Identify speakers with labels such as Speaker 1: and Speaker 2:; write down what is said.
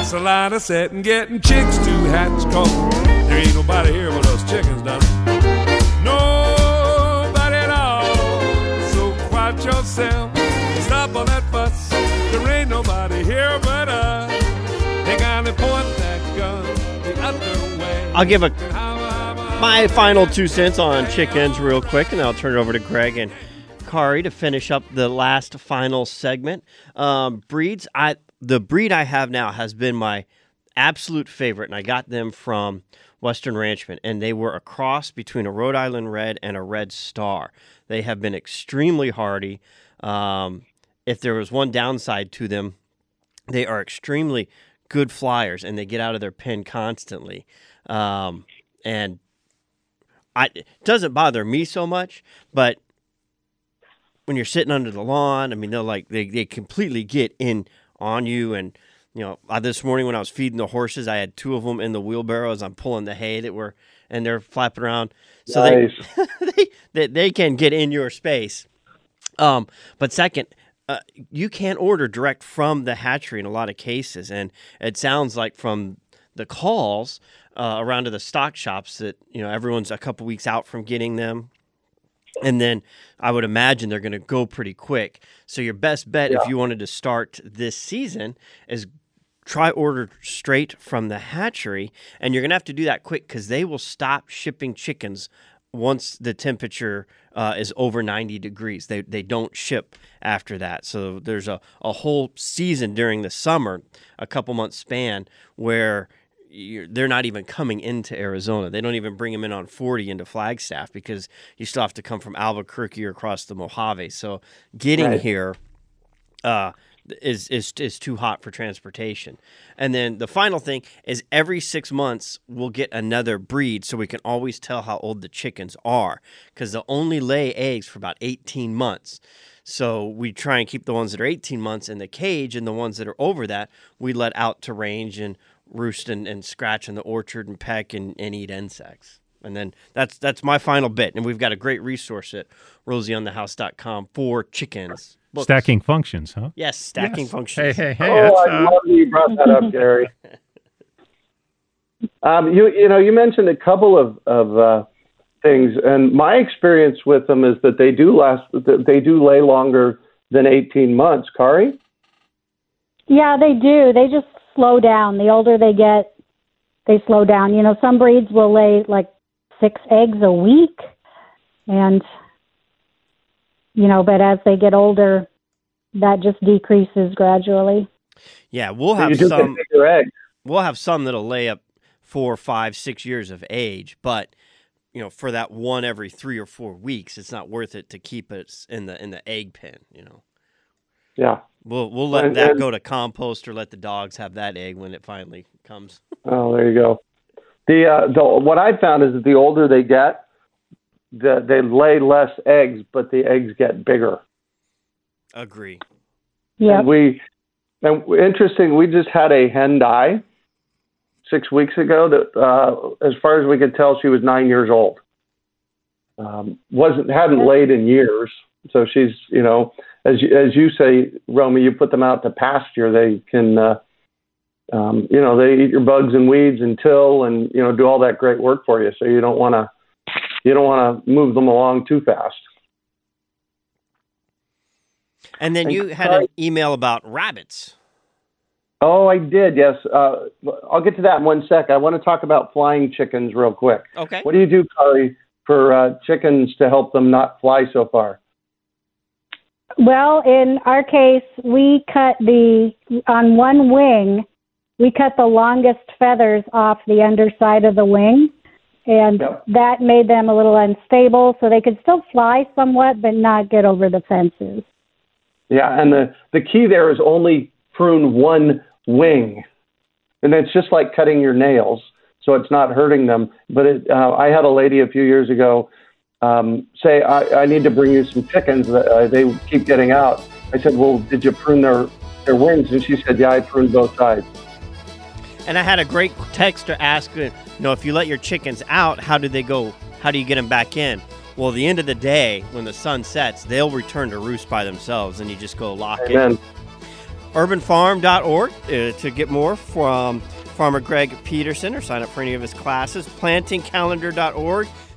Speaker 1: Just a line of setting, getting chicks to hatch, 'cause there ain't nobody here but us chickens, done. Nobody at all. So quiet yourself, stop all that fuss. There ain't nobody here but us. They gotta point that gun the other way.
Speaker 2: I'll give my final 2 cents on chickens real quick, and then I'll turn it over to Greg and Kari to finish up the last final segment. Breeds, the breed I have now has been my absolute favorite, and I got them from Western Ranchman, and they were a cross between a Rhode Island Red and a Red Star. They have been extremely hardy. If there was one downside to them, they are extremely good flyers, and they get out of their pen constantly. And it doesn't bother me so much, but when you're sitting under the lawn, I mean, they completely get in on you. And, this morning when I was feeding the horses, I had 2 of them in the wheelbarrow as I'm pulling the hay and they're flapping around. So
Speaker 3: Nice.
Speaker 2: they can get in your space. But second, you can't order direct from the hatchery in a lot of cases. And it sounds like from the calls around to the stock shops that, everyone's a couple weeks out from getting them. And then I would imagine they're going to go pretty quick. So your best bet if you wanted to start this season is try order straight from the hatchery. And you're going to have to do that quick because they will stop shipping chickens once the temperature is over 90 degrees. They don't ship after that. So there's a whole season during the summer, a couple months span, where they're not even coming into Arizona. They don't even bring them in on 40 into Flagstaff because you still have to come from Albuquerque or across the Mojave. So getting here is too hot for transportation. And then the final thing is every 6 months we'll get another breed so we can always tell how old the chickens are because they'll only lay eggs for about 18 months. So we try and keep the ones that are 18 months in the cage, and the ones that are over that we let out to range and roost and scratch in the orchard and peck and eat insects. And then that's my final bit. And we've got a great resource at rosieonthehouse.com for chickens. Books.
Speaker 4: Stacking functions, huh?
Speaker 2: Yes, stacking functions.
Speaker 4: Hey.
Speaker 3: I love that you brought that up, Gary. You mentioned a couple of things, and my experience with them is that they do lay longer than 18 months. Kari?
Speaker 5: Yeah, they do. They just slow down. The older they get, they slow down. Some breeds will lay like 6 eggs a week, and but as they get older, that just decreases gradually.
Speaker 2: Yeah, we'll have some that'll lay up 4, 5, 6 years of age, but for that one every 3 or 4 weeks, it's not worth it to keep it in the egg pen.
Speaker 3: Yeah.
Speaker 2: We'll let that go to compost or let the dogs have that egg when it finally comes.
Speaker 3: Oh, there you go. What I found is that the older they get, they lay less eggs, but the eggs get bigger.
Speaker 2: Agree.
Speaker 5: Yeah.
Speaker 3: And interesting, we just had a hen die 6 weeks ago that, as far as we could tell, she was 9 years old. Hadn't laid in years. So she's, as you say, Romy, you put them out to pasture, they can, they eat your bugs and weeds and till and, do all that great work for you. So you don't want to move them along too fast.
Speaker 2: And then you had an email about rabbits.
Speaker 3: Oh, I did. Yes. I'll get to that in 1 sec. I want to talk about flying chickens real quick.
Speaker 2: Okay.
Speaker 3: What do you do, Kari, for chickens to help them not fly so far?
Speaker 5: Well, in our case, we cut on one wing, we cut the longest feathers off the underside of the wing, and that made them a little unstable, so they could still fly somewhat, but not get over the fences.
Speaker 3: Yeah, and the key there is only prune one wing, and it's just like cutting your nails, so it's not hurting them. But I had a lady a few years ago say, I need to bring you some chickens. They keep getting out. I said, well, did you prune their wings? And she said, yeah, I pruned both sides.
Speaker 2: And I had a great text to ask, if you let your chickens out, how do they go? How do you get them back in? Well, at the end of the day, when the sun sets, they'll return to roost by themselves, and you just go lock it. All urbanfarm.org to get more from Farmer Greg Peterson or sign up for any of his classes. Plantingcalendar.org